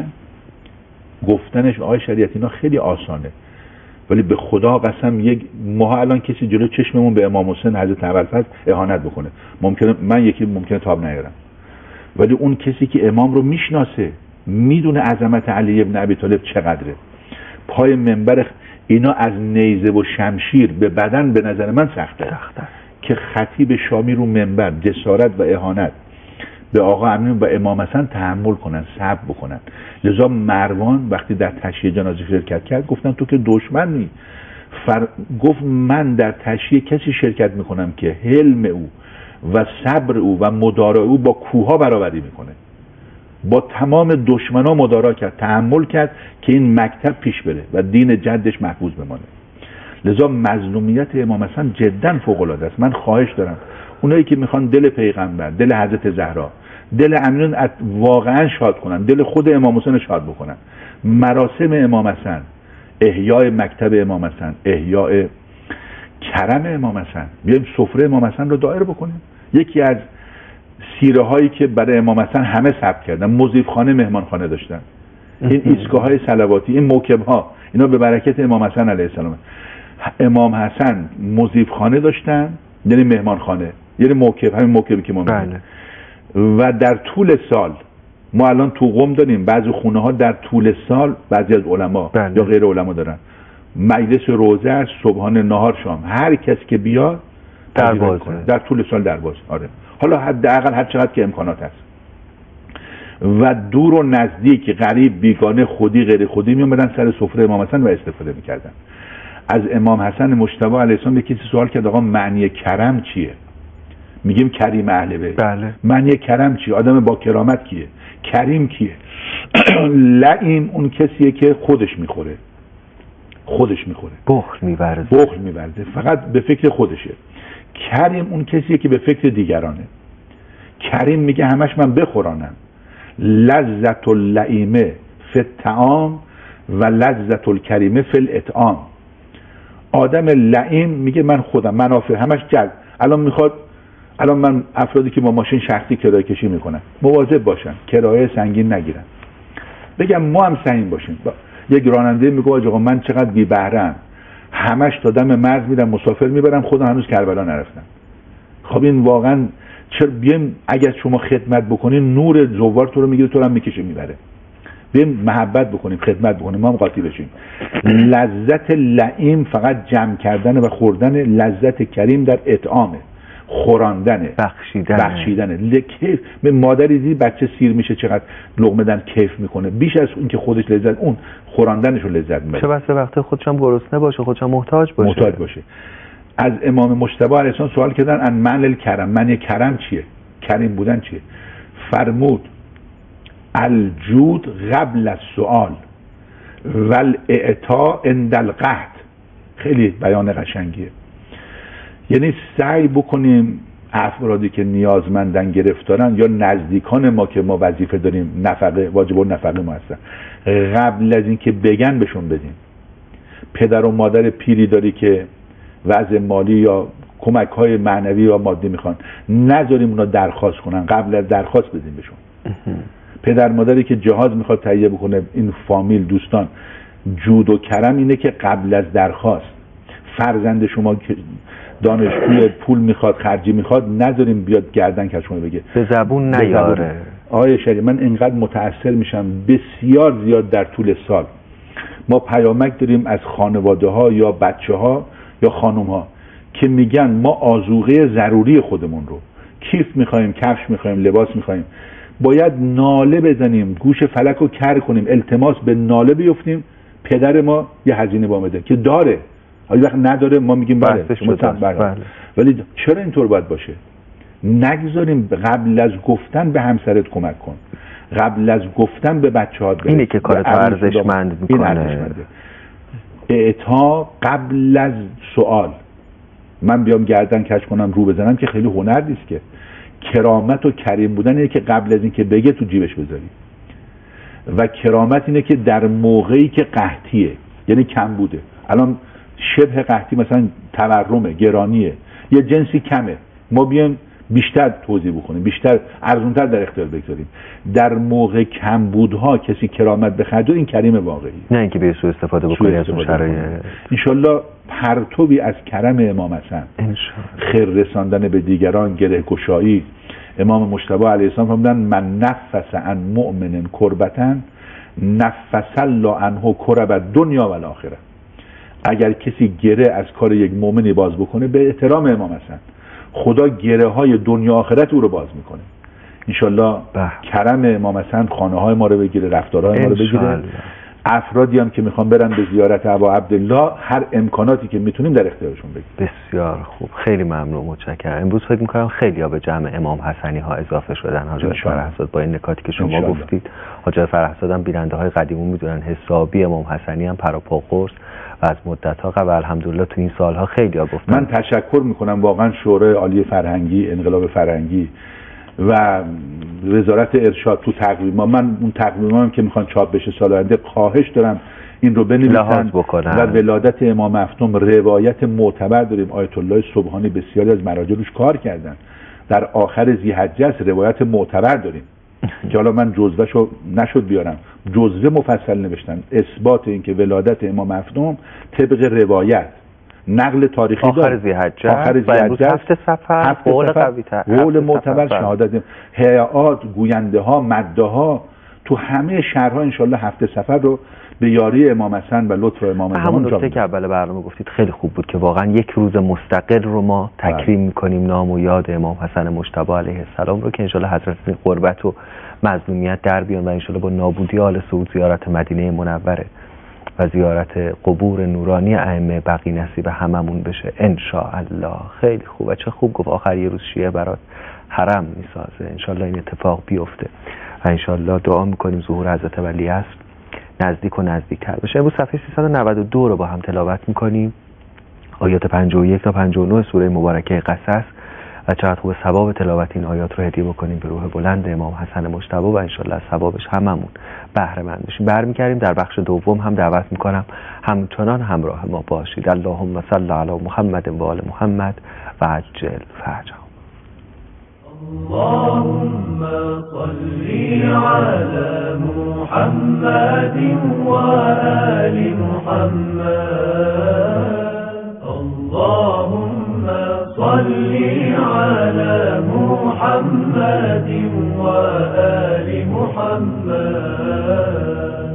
گفتنش آقای شریعتی اینا خیلی آسانه، ولی به خدا قسم یک ماه الان کسی جلو چشممون به امام حسین حضرت ابوالفضل اهانت بکنه، ممکنه من یکی ممکنه تاب نیارم، ولی اون کسی که امام رو میشناسه میدونه عظمت علی ابن ابی طالب چقدره، پای منبر اینا از نیزه و شمشیر به بدن به نظر من سخته, سخته. که خطیب شامی رو منبر جسارت و اهانت به آقا امین و امام حسن تحمل کنن، صبر بکنن. لذا مروان وقتی در تشییع جنازه شرکت کرد گفتن تو که دشمنی، فر... گفت من در تشییع کسی شرکت میکنم که حلم او و صبر او و مدارا او با کوها برابری میکنه. با تمام دشمنا مدارا کرد، تحمل کرد که این مکتب پیش بره و دین جدش محفوظ بمانه. لذا مظلومیت امام حسن جدا فوق العاده است. من خواهش دارم اونایی که میخوان دل پیغمبر، دل حضرت زهرا، دل امینون واقعا شاد کنن، دل خود امام حسین شاد بکنن، مراسم امام حسن، احیای مکتب امام حسن، احیای کرم امام حسن، بیایم سفره امام حسن رو دایر بکنیم. یکی از سیره هایی که برای امام حسن همه ثبت کردن، مضیف خانه مهمان خانه داشتن، این ایستگاه های صلواتی، این موکب ها، اینا به برکت امام حسن علیه السلام. امام حسن مضیف خانه داشتن، یعنی مهمان خانه، یعنی موکب، همین موکبی که ما می‌بینیم. و در طول سال ما الان تو قم داریم بعضی خونه ها در طول سال بعضی از علما بله. یا غیر علما دارن مجلس روزه است، صبحانه، نهار، شام، هر کسی که بیاد درباز در طول سال درباز. آره، حالا حداقل هر چقدر که امکانات هست. و دور و نزدیک، غریب، بیگانه، خودی، غیر خودی می اومدن سر سفره امام حسن و استفاده میکردن. از امام حسن مجتبی علیه السلام یکی سوال کرد آقا معنی کرم چیه؟ میگیم کریم اهل بیت. بله. معنی کرم چیه؟ آدم با کرامت کیه؟ کریم کیه؟ لئیم اون کسیه که خودش میخوره، خودش میخوره، بخل میورزه، بخل میورزه، فقط به فکر خودشه. کریم اون کسیه که به فکر دیگرانه. کریم میگه همش من بخورانم. لذت اللئیمه فی الطعام و لذت الکریمه فی الاطعام. آدم لئیم میگه من خودم منافع همش جلب. الان میخواد الان من افرادی که با ماشین شخصی کرایه کشی میکنن مواظب باشن کرایه سنگین نگیرن. بگم ما هم سنگین باشیم. یک راننده میگه آقا من چقدر بی بهره‌ام، همش تا دم مرز میرم مسافر میبرم، خودم هنوز کربلا نرفتم. خب این واقعا چرا بیایم اگر شما خدمت بکنین نور زوار تو رو میگیره، تو رو هم میکشه میبره. بیایم محبت بکنیم، خدمت بکنیم، ما هم قاطی بشیم. لذت لئیم فقط جمع کردن و خوردن، لذت کریم در اطعامه، خوراندنه، بخشیدنه بخشیدنه. کیف. به مادری دی بچه سیر میشه چقدر لقمه دن کیف میکنه، بیش از اون که خودش لذت، اون خوراندنش رو لذت میبره. چه بسا وقتی خودش هم گرسنه باشه، خودش هم محتاج باشه. محتاج باشه. از امام مجتبی علیه السلام سوال کردن ان معنی الکرم، معنی کرم چیه؟ کریم بودن چیه؟ فرمود الجود قبل السؤال والاعطاء عند القحط. خیلی بیان قشنگیه. یعنی سعی بکنیم افرادی که نیازمندن، گرفتارن، یا نزدیکان ما که ما وظیفه داریم، نفقه واجب النفقه ما هستن، قبل از اینکه بگن بهشون بدیم. پدر و مادر پیری داری که وضع مالی یا کمک های معنوی یا مادی میخوان، نذاریم اونا درخواست کنن، قبل از درخواست بدیم بهشون. پدر مادری که جهاز میخواد تهیه بکنه، این فامیل دوستان، جود و کرم اینه که قبل از درخواست. فرزند شما که دانشجوی پول میخواد، خرجی میخواد، نذاریم بیاد گردن کش کنه بگه به زبون نیاره. آیه شریف من اینقدر متاثر میشم بسیار زیاد در طول سال. ما پیامک داریم از خانواده ها یا بچه ها یا خانم ها که میگن ما آذوقه ضروری خودمون رو، کیف میخوایم، کفش میخوایم، لباس میخوایم، باید ناله بزنیم، گوش فلک رو کر کنیم، التماس به ناله بیفتیم، پدر ما یه هزینه با مده که داره، حالا وقت نداره ما میگیم بله شما بله. ولی چرا اینطور باید باشه؟ نگذاریم قبل از گفتن به همسرت کمک کن، قبل از گفتن به بچه‌هات برس. اینه که کارت ارزشمند میکنه. اعطا قبل از سوال. من بیام گردن کش کنم رو بزنم که خیلی هنر نیست که. کرامت و کریم بودن اینه که قبل از اینکه بگه تو جیبش بذاری. و کرامت اینه که در موقعی که قحطیه، یعنی کم بوده، الان شبه قحطی، مثلا تورمه، گرانیه، یه جنسی کمه، ما بیایم بیشتر توضیح بکنیم، بیشتر ارزونتر در اختیار بگذاریم. در موقع کمبودها کسی کرامت بخرد، این کریم واقعی، نه اینکه به سوء استفاده بکنی از اون شرایط. انشالله پرتوی از کرم امام حسن، خیر رساندن به دیگران، گره گشایی. امام مجتبی علیه السلام فرمودن من نفس عن مؤمن کربتن نفس الله عنه کرب دنیا و الاخره. اگر کسی گره از کار یک مؤمنی باز بکنه، به احترام امام حسن، خدا گره های دنیا آخرت او رو باز میکنه. انشالله کرم امام حسن خانه های ما رو بگیره، رفتارهای ما رو بگیره. افرادی هم که میخوان برن به زیارت ابا عبدالله، هر امکاناتی که میتونیم در اختیارشون بگیریم. بسیار خوب، خیلی ممنون، متشکرم. امروز فکر میکنم خیلی ها به جمع امام حسنی ها اضافه شدن. حاج فرهزاد با این نکاتی که شما انشالله. گفتید، حاج فرهزاد هم بیننده های قدیمون میدونن حسابی امام حسنی هم پراپا قرص و از مدت ها قبل الحمدلله تو این سالها خیلی ها گفتن. من تشکر میکنم واقعا شورای عالی فرهنگی، انقلاب فرهنگی و وزارت ارشاد تو تقویم ما. من اون تقویم هم که میخوان چاپ بشه سال آینده، خواهش دارم این رو بنویسن و ولادت امام مفتون روایت معتبر داریم. آیت الله سبحانی بسیاری از مراجع روش کار کردن، در آخر ذی‌حجه روایت معتبر داریم که حالا من جزوهشو نشد بیارم، جزوه مفصل نوشتن اثبات این که ولادت امام مفتون طبق روایت، نقل تاریخی داره. آخر ذی‌حجه، آخر ذی‌حجه، هفت سفر، قول قوی‌تر، قول معتبر، شهادت هیئات، گوینده ها، مده ها تو همه شهرها انشالله هفت سفر رو به یاری امام حسن و لطف امام زمان. همون نکته که اول برنامه گفتید خیلی خوب بود که واقعا یک روز مستقل رو ما تکریم می‌کنیم، نام و یاد امام حسن مجتبی علیه السلام رو، که انشالله حضرت قربت و مظلومیت در بیان و انشالله با نابودی آل سعود زیارت مدینه منوره و زیارت قبور نورانی ائمه بقی نصیب هممون بشه انشاءالله. خیلی خوب و چه خوب گفت آخر یه روز شیعه برات حرم میسازه. انشاءالله این اتفاق بیفته و انشاءالله دعا میکنیم ظهور حضرت ولیعصر نزدیک و نزدیکتر بشه. امروز صفحه سیصد و نود و دو رو با هم تلاوت میکنیم، آیات پنجاه و یک تا پنجاه و نه سوره مبارکه قصص، و چقدر خوب ثواب تلاوت این آیات رو هدیه بکنیم به روح بلند امام حسن مجتبی و انشالله از ثوابش هممون بهره مند بشیم. برمیگردیم در بخش دوم هم دعوت میکنم همچنان همراه ما باشید. اللهم صل علی محمد و آل محمد و عجل فرجهم. اللهم صل على محمد وآل محمد. اللهم صل على محمد وآل محمد.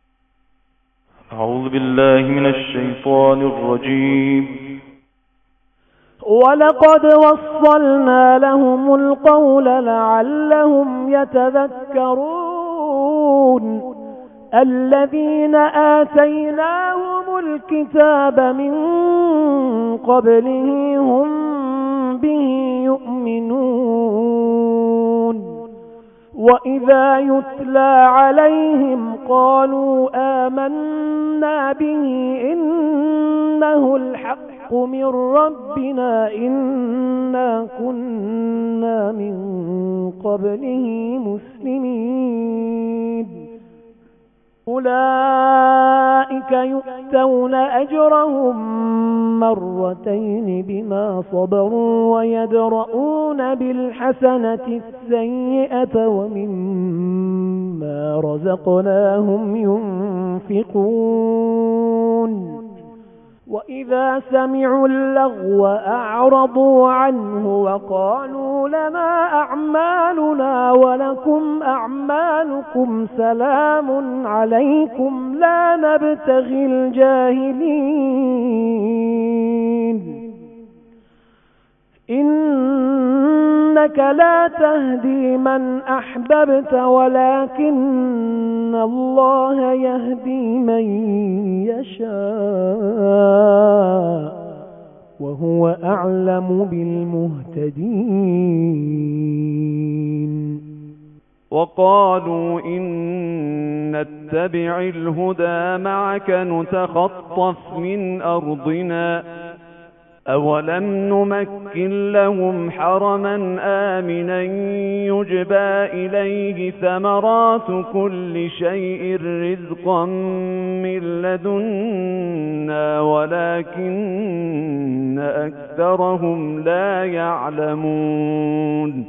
أعوذ بالله من الشيطان الرجيم. ولقد وصلنا لهم القول لعلهم يتذكرون. الذين آتيناهم الكتاب من قبله هم به يؤمنون. وإذا يتلى عليهم قالوا آمنا به إنه الحق من ربنا إنا كنا من قبله مسلمين. أولئك يؤتون أجرهم مرتين بما صبروا ويدرؤون بالحسنة السيئة ومما رزقناهم ينفقون. وإذا سمعوا اللغو أعرضوا عنه وقالوا لنا أعمالنا ولكم أعمالكم سلام عليكم لا نبتغي الجاهلين. إنك لا تهدي من أحببت ولكن الله يهدي من يشاء وهو أعلم بالمهتدين. وقالوا إن نتبع الهدى معك نتخطف من أرضنا أولم نمكن لهم حرما آمنا يجبى إليه ثمرات كل شيء رزقا من لدنا ولكن أكثرهم لا يعلمون.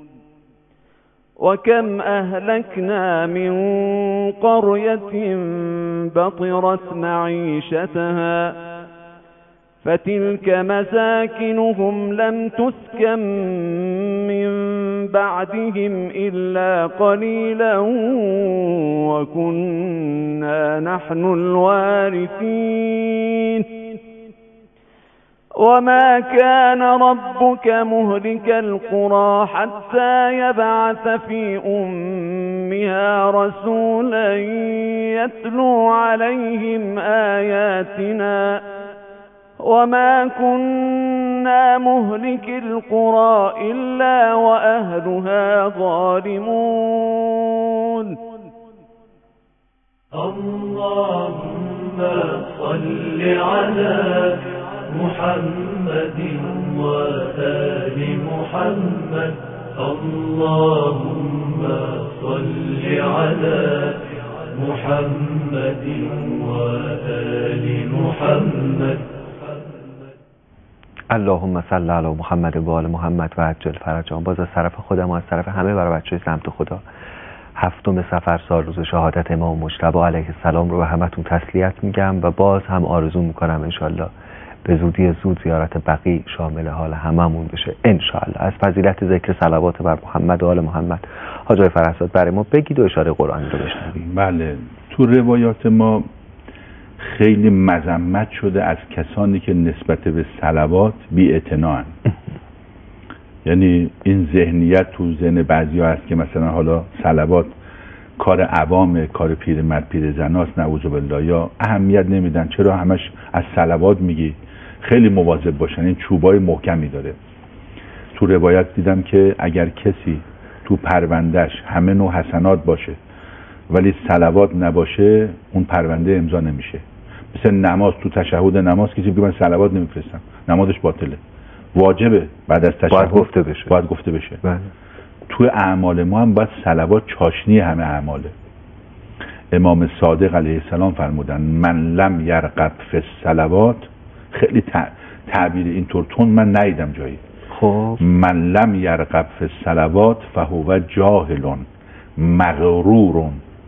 وكم أهلكنا من قرية بطرت معيشتها فتلك مساكنهم لم تسكن من بعدهم إلا قليلا وكنا نحن الوارثين. وما كان ربك مهلك القرى حتى يبعث في أمها رسولا يتلو عليهم آياتنا وما كنا مهلك القرى إلا وأهلها ظالمون. اللهم صل على محمد وآل محمد. اللهم صل على محمد وآل محمد. اللهم صل علی محمد و آل محمد و عجل فرجهم. باز از طرف خودم و از طرف همه برای بچه‌های سمت خدا هفتم صفر سال روز شهادت امام مجتبی علیه السلام رو به همتون تسلیت میگم و باز هم آرزو میکنم انشالله به زودی زود زیارت بقیع شامل حال هممون بشه انشالله. از فضیلت ذکر صلوات بر محمد و آل محمد حاجی فرهزاد برای ما بگید و اشاره قرآنی رو بشنویم. بله، تو روایات ما خیلی مذمت شده از کسانی که نسبت به صلوات بی‌اعتناءن. یعنی این ذهنیت تو ذهن بعضیا هست که مثلا حالا صلوات کار عوامه، کار پیرمرد پیرزناست، نعوذ بالله، یا اهمیت نمیدن. چرا همش از صلوات میگی؟ خیلی مواظب باشن، این چوبای محکمی داره. تو روایت دیدم که اگر کسی تو پروندهش همه نوع حسنات باشه ولی صلوات نباشه اون پرونده امضا نمیشه. مثل نماز، تو تشهد نماز کسی بگه من صلوات نمیفرستم، نمازش باطله. واجبه، بعد از تشهد باید گفته بشه باید گفته بشه بله. توی اعمال ما هم باید صلوات چاشنی همه اعماله. امام صادق علیه السلام فرمودن من لم یرغب فی الصلوات، خیلی تعبیر اینطور تون من ندیدم جایی. خب من لم یرغب فی الصلوات فهو جاهل مغرور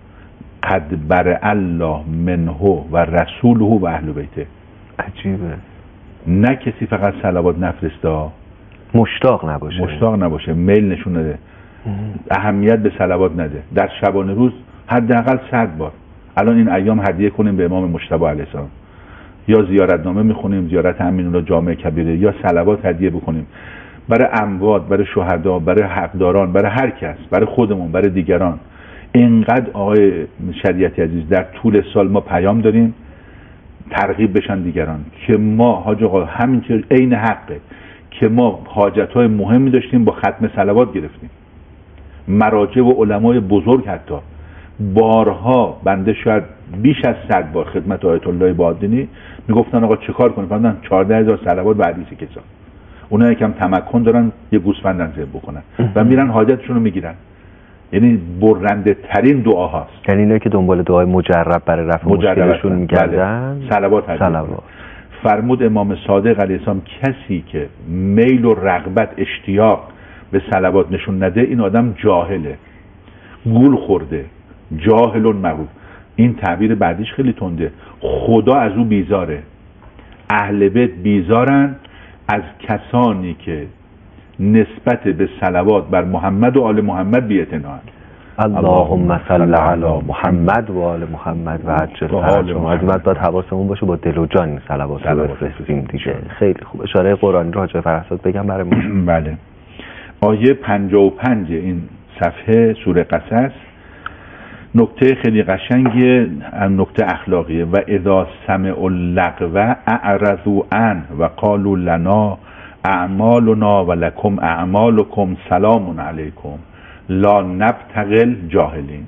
قد برئ الله منه و رسوله و اهل بیته. عجیبه. نه کسی فقط صلوات نفرسته، مشتاق نباشه مشتاق نباشه میل نشون نده، اهمیت به صلوات نده، در شبانه روز حداقل صد بار. الان این ایام هدیه کنیم به امام مجتبی علیه السلام، یا زیارتنامه میخونیم، زیارت امین‌الله جامع کبیره، یا صلوات هدیه بکنیم برای اموات، برای شهدا، برای حقداران، برای هر کس، برای خودمون، برای دیگران. اینقدر آقای شریعتی عزیز در طول سال ما پیام داریم ترغیب بشن دیگران که ما حاج آقا همینطور عین حقه که ما حاجت‌های مهمی داشتیم با ختم صلوات گرفتیم. مراجع و علمای بزرگ حتی بارها بنده شاید بیش از صد بار خدمت آیت الله بادینی میگفتن آقا چه کار کنیم؟ فرمودن چهارده هزار صلوات و حدیث کسا. اونایی که هم تمکن دارن یه گوسفند ذبح بکنن و میرن حاجتشون رو میگیرن. یعنی برنده ترین دعا هاست. یعنی اینایی که دنبال دعای مجرب برای رفع مشکلشون میگردن صلوات صلوات. فرمود امام صادق علیه السلام کسی که میل و رغبت اشتیاق به صلوات نشون نده این آدم جاهله، گول خورده، جاهل و مغرور. این تعبیر بعدیش خیلی تنده. خدا از او بیزاره، اهل بیت بیزارن از کسانی که نسبت به صلوات بر محمد و آل محمد بی‌اعتناء. اللهم صل علی محمد و آل محمد و عجل فرجهم. از بعد باید حواسمون باشه با دل و جان این صلوات رو بفرستیم دیگه. خیلی خوب. اشاره قرآنی رو حاج فرهاد بگم برای ما. بله. آیه پنجاه و پنج این صفحه سوره قصص نکته خیلی قشنگه، نکته اخلاقیه. و اذا سمعوا اللغو اعرضوا عنه و قالوا لنا اعمالنا و لکم اعمالکم سلام علیکم لا نبتغل جاهلین.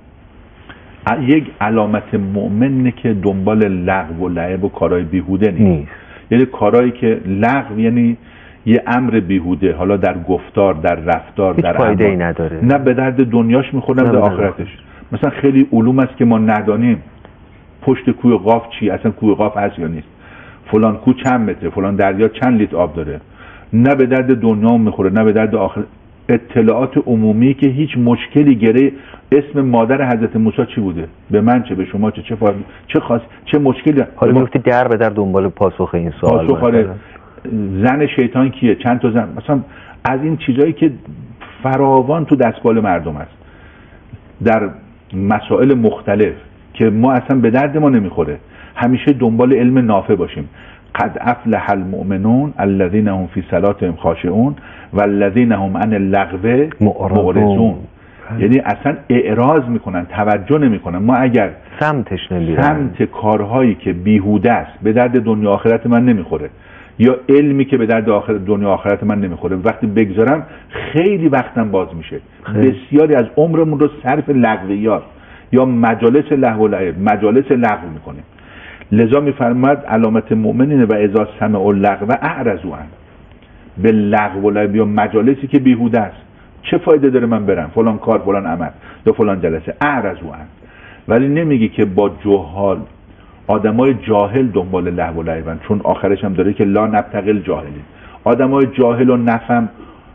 یک علامت مؤمنه که دنبال لغو و لعب و کارهای بیهوده نیست. یعنی کارهایی که لغو یعنی یه امر بیهوده، حالا در گفتار، در رفتار، در فایده ای نداره، نه به درد دنیاش میخوره نه به آخرتش. مثلا خیلی علوم است که ما ندانیم، پشت کوه قاف چی، اصلا کوه قاف هست یا نیست، فلان کوه چند متره، فلان دریا چند لیتر آب داره، نه به درد دنیا میخوره نه به درد آخرت. اطلاعات عمومی که هیچ مشکلی گره. اسم مادر حضرت موسی چی بوده؟ به من چه به شما چه چه فایده چه خاص چه مشکلی؟ حالا میگفتی در به در دنبال پاسخ این سوال. پاسخ آره. زن شیطان کیه؟ چند تا زن؟ مثلا از این چیزایی که فراوان تو دستبال مردم است در مسائل مختلف که ما اصلا به درد ما نمیخوره. همیشه دنبال علم نافع باشیم. قد افلح المؤمنون الذين هم في صلاتهم خاشعون والذين هم عن اللغو معرضون. یعنی اصلا اعراض میکنن، توجه نمیکنن. ما اگر سمتش نمیرن، سمت کارهایی که بیهوده است، به درد دنیا آخرت من نمیخوره، یا علمی که به درد آخرت دنیا آخرت من نمیخوره، وقتی بگذارم خیلی وقتم باز میشه. بسیاری از عمرمون رو صرف لغویات یا مجالس لهو و لعب، مجالس لغو میکنیم. لذا میفرماد علامت مؤمنینه و اذا سمعوا اللغو اعرضوا عنه. به لغو و لعب یا مجالسی که بیهوده است چه فایده داره من برم فلان کار فلان عمل یا فلان جلسه؟ اعرضوا عنه. ولی نمیگی که با جهال، آدمای جاهل دنبال لهو و لعبن، چون آخرش هم داره که لا نبتغل جاهلین. آدمای جاهل و نفهم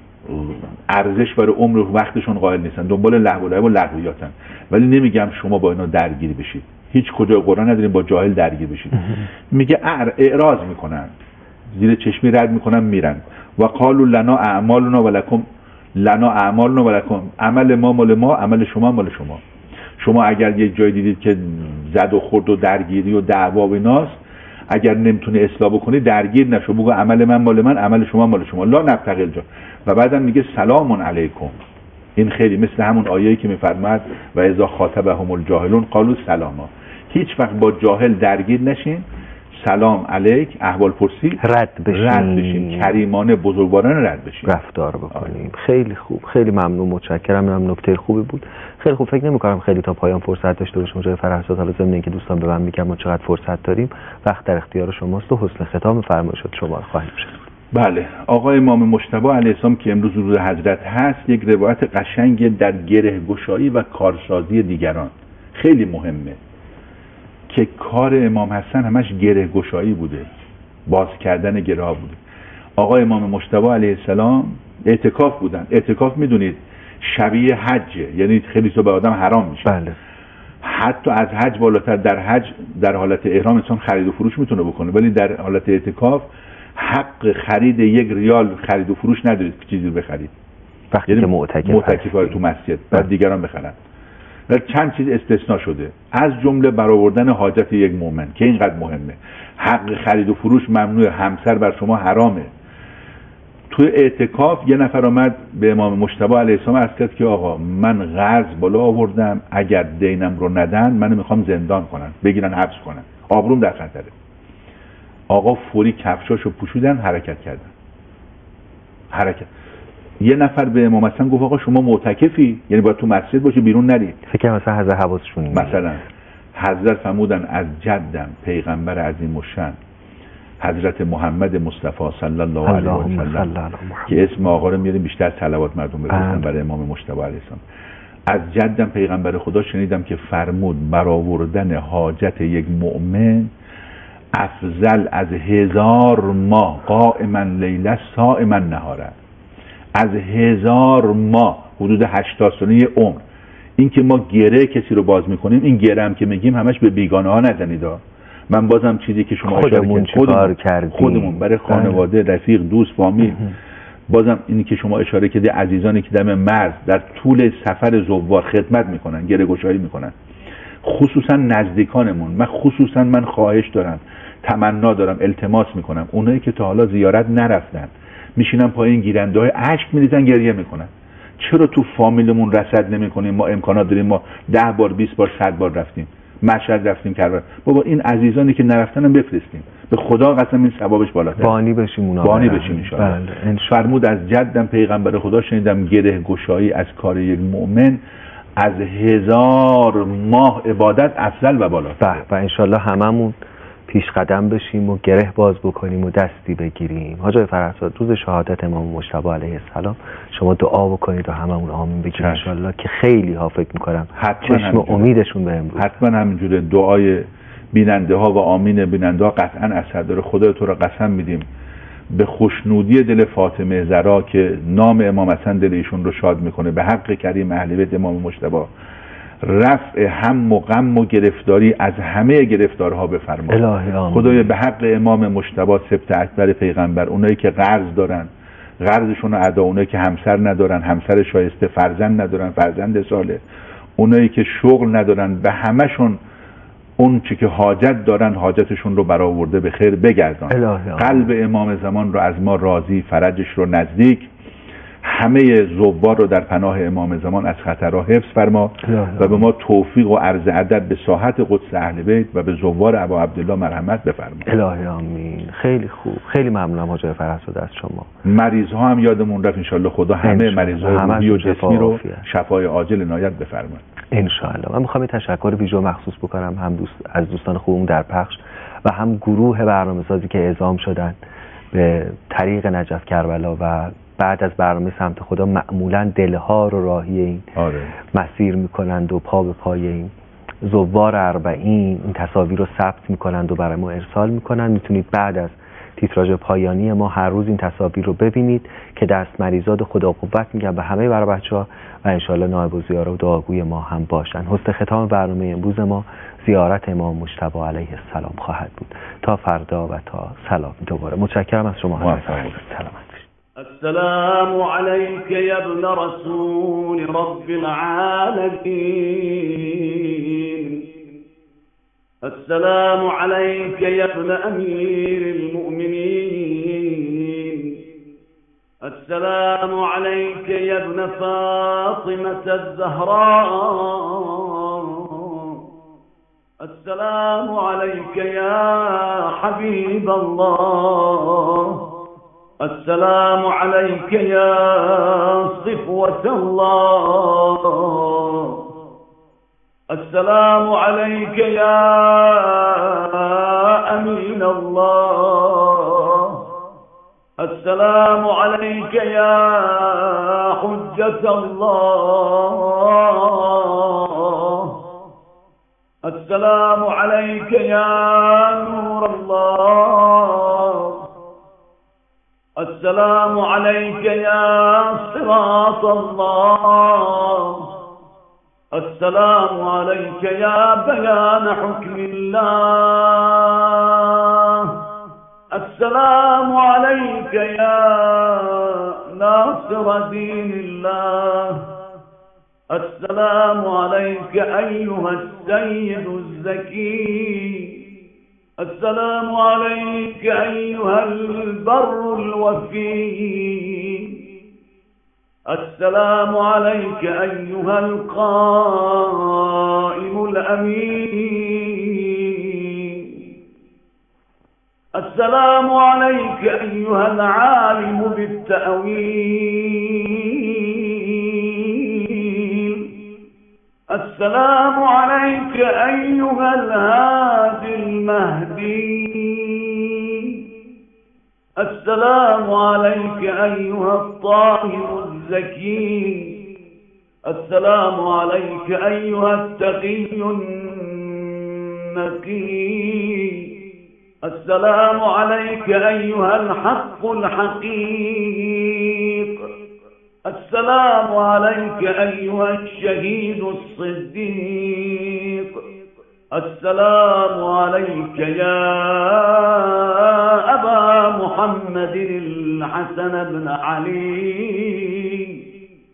ارزش برای عمر و وقتشون قائل نیستن، دنبال لهو و لعب و لغویاتن. ولی نمیگم شما با اینا درگیر بشید، هیچ کجا قرآن نداریم با جاهل درگیر بشید. میگه اعراض میکنن، زیر چشمی رد میکنن میرن. و قالوا لنا اعمالنا و لکم لنا اعمالنا و لکم، عمل ما مال ما، عمل شما مال شما. شما اگر یک جای دیدید که زد و خورد و درگیری و دعوا و ایناست، اگر نمیتونی اصلاح بکنی درگیر نشو، بگو عمل من مال من، عمل شما مال شما، لا نبتغل جا. و بعدم میگه سلام علیکم. این خیلی مثل همون آیه‌ای که میفرماد و اذا خاطبهم الجاهلون قالوا سلاما. هیچ وقت با جاهل درگیر نشین، سلام علیک، احوال پرسی، رد بشین، رد بشین، کریمانه بزرگوارانه رد بشین، رفتار بکنیم. خیلی خوب، خیلی ممنون، متشکرم. اینم نکته خوبی بود. خیلی خوب. فکر نمی‌کنم خیلی تا پایان فرصت داشته باشیم جای فرهاد. حالا ضمن اینکه دوستان به من میگن ما چقدر فرصت داریم، وقت در اختیار شماست و حسن ختام فرمایشات شما رو خواهیم شد. بله، آقای امام مجتبی علیه السلام که امروز روز حضرت هست، یک روایت قشنگ در گره گشایی و کارسازی دیگران. خیلی مهمه که کار امام حسن همش گره گشایی بوده، باز کردن گره ها بوده. آقای امام مجتبی علیه السلام اعتکاف بودن. اعتکاف میدونید شبیه حجه، یعنی خیلی تو به آدم حرام میشه. بله. حتی از حج بالاتر، در حج در حالت احرام انسان خرید و فروش میتونه بکنه، ولی در حالت اعتکاف حق خرید یک ریال خرید و فروش ندارید که چیزی رو بخرید. وقتی یعنی که معتکف معتکف‌ها تو مسجد بعد دیگران بخرن. و چند چیز استثناء شده، از جمله برآوردن حاجت یک مؤمن که اینقدر مهمه. حق خرید و فروش ممنوع، همسر بر شما حرامه. تو اعتکاف یه نفر آمد به امام مجتبی علیه السلام عرض کرد که آقا من قرض بالا آوردم، اگر دینم رو ندن منو میخوام زندان کنن، بگیرن حبس کنن، آبروم در خطره. آقا فوری کفشاشو پوشیدن، حرکت کردن. حرکت. یه نفر به امام حسن گفت آقا شما معتکفی، یعنی باید تو مسجد باشی، بیرون نری. فکر مثلا حضرت حواسشون مثلا حضرت فرمودن از جدم پیغمبر عظیم الشان حضرت محمد مصطفی صلی الله علیه و سلم که اسم آقا رو میاریم بیشتر صلوات مردم بفرستن برای امام مجتبی علیه السلام. از جدم پیغمبر خدا شنیدم که فرمود برآوردن حاجت یک مؤمن افضل از هزار ماه قائما لیله صائما نهاره. از هزار ماه، حدود هشتاد ساله عمر. این که ما گره کسی رو باز میکنیم، این گره هم که میگیم همش به بیگانه ها نزنید. من بازم چیزی که شما خودمون چیکار کردیم، خودمون برای خانواده، رفیق، دوست، فامیل. بازم اینی که شما اشاره کردید، عزیزانی که دم مرز در طول سفر زوار خدمت میکنن، گره گشایی میکنن، خصوصا نزدیکانمون. من خصوصا من خواهش دارم، تمنا دارم، التماس میکنم، اونایی که تا حالا زیارت نرفتن میشینن پایین گیرنده های اشک میریزن، گریه میکنن. چرا تو فامیلمون رصد نمیکنیم؟ ما امکانات داریم، ما ده بار بیست بار صد بار رفتیم، مشهد رفتیم، کربلا. بابا این عزیزانی که نرفتن هم بفرستیم، به خدا قسم این ثوابش بالاتر. بانی بشیم اونا، بانی بشیم ان شاء الله. فرمود از جدم پیغمبر خدا شنیدم گره گشایی از کار یک مؤمن از هزار ماه عبادت افضل و بالاتر. و ان شاء الله هممون پیش قدم بشیم و گره باز بکنیم و دستی بگیریم. حاج فرهزاد، روز شهادت امام مجتبی علیه السلام شما دعا بکنید و هممون آمین بگیم ان شاء الله، که خیلی ها فکر می‌کنم چشم امیدشون به امروز. حتما همینجوره. دعای بیننده ها و آمین بیننده ها قطعا اثر داره. خدا تو را قسم میدیم به خوشنودی دل فاطمه زهرا که نام امام حسن دل ایشون رو شاد میکنه، به حق کریم اهل بیت امام مجتبی رفع هم و غم و گرفتاری از همه گرفتارها بفرما. خدای به حق امام مجتبی سبط اکبر پیغمبر، اونایی که قرض دارن قرضشون رو ادا، اونایی که همسر ندارن همسر شایسته، فرزند ندارن فرزند صالح، اونایی که شغل ندارن، به همشون اون چی که حاجت دارن حاجتشون رو برآورده به خیر بگردان. قلب امام زمان رو از ما راضی، فرجش رو نزدیک، همه زوار رو در پناه امام زمان از خطرها حفظ فرما و به ما توفیق و عرض ادب به ساحت قدس اهل بیت و به زوار ابا عبدالله مرحمت بفرما. الهی آمین. خیلی خوب، خیلی ممنونم حاج فرهزاد از شما. مریض ها هم یادمون رفت، انشالله خدا همه مریض های روحی و جسمی رو شفای عاجل عنایت بفرما ان شاء الله. من میخوام تشکر ویژه مخصوص بکنم هم دوست از دوستان خوبم در پخش و هم گروه برنامه‌سازی که اعزام شدن به طریق نجف کربلا و بعد از برنامه سمت خدا معمولا دلها رو راهی این آره. مسیر میکنند و پا به پای این زوار اربعین این تصاویر رو ثبت میکنند و برای ما ارسال میکنند. میتونید بعد از تیتراژ پایانی ما هر روز این تصاویر رو ببینید که دست مریضات خدا قوت میگم به همه برای بچه‌ها و انشالله نائب الزیاره و دعاگوی ما هم باشن. حسن ختام برنامه امروز ما زیارت امام مجتبی علیه السلام خواهد بود. تا فردا و تا سلام دوباره. متشکرم از شما. سلامت. السلام عليك يا ابن رسول رب العالمين. السلام عليك يا ابن أمير المؤمنين. السلام عليك يا ابن فاطمة الزهراء. السلام عليك يا حبيب الله. السلام عليك يا صفوة الله. السلام عليك يا أمين الله. السلام عليك يا حجة الله، السلام عليك يا نور الله، السلام عليك يا صراط الله، السلام عليك يا بيان حكم الله، السلام عليك يا ناصر دين الله، السلام عليك أيها السيد الزكي، السلام عليك أيها البر الوفي، السلام عليك أيها القائم الأمين، السلام عليك أيها العالم بالتأويل، السلام عليك أيها الهادي المهدي، السلام عليك أيها الطاهر الزكي، السلام عليك أيها التقي النقي، السلام عليك أيها الحق الحقيق، السلام عليك أيها الشهيد الصديق، السلام عليك يا أبا محمد الحسن بن علي،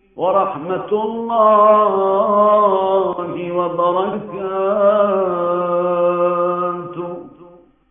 ورحمة الله وبركاته.